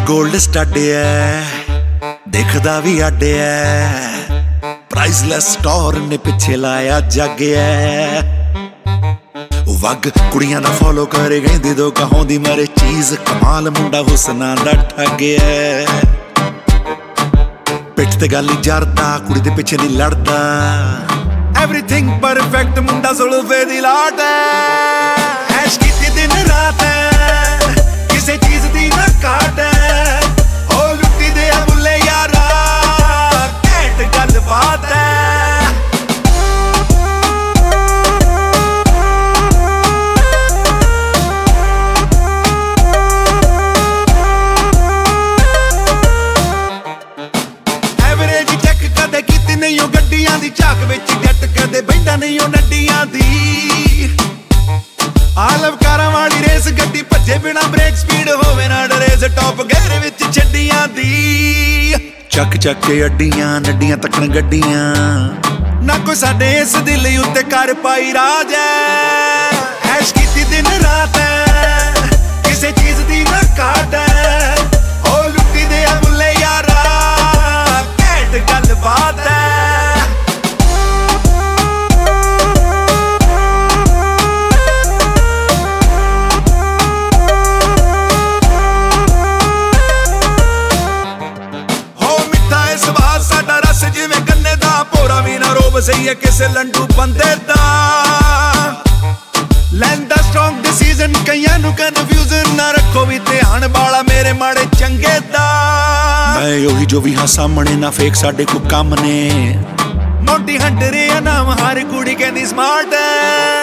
gold stud है दिखदा भी अड है प्राइसलैस स्टोर ने पिछे लाया जग है वग कुड़ियां दा फॉलो करे गई दो कहों दी मरे चीज कमाल मुंडा हुसना दा ठग है पिठ ते गल जरदा कुड़ी दे पिछे नहीं लड़दा एवरीथिंग परफेक्ट मुंडा सुलफे दी लाट है ऐश कीती दिन रात है किसे चीज दी ना काट है ओ लुट्टी दे बुले यारा कैट गल बात है एवरेज चेक कदे कीती नहीं ओ गड्डियां दी झाक विच जट कदे बैठा नहीं ओ नड्डियां दी आलव कारां वाली रेस गड्डी भज्जे बिना ब्रेक स्पीड होवे ना डरेस टॉप गेयर विच छड्डियां दी चक चक के अड्डियां नड्डियां तकन गड्डियां ना कोई साडे इस दिल उत्ते कर पाई राज है ऐश कीती दिन रात है किसे चीज दी ना काट है ओ लुट्टी दे बुले यारा कैट गल बात है सही है किसे लंडू बंदे दा लैंदा स्ट्रॉन्ग डिसीजन कईयां नु कन्फ्यूजन ना रखो भी ध्यान बाला मेरे माड़े चंगे दा मैं ओही जो भी हां सामने ना फेक साडे को कम ने मोटी हंडरे नाम हर कुड़ी कहंदी स्मार्ट है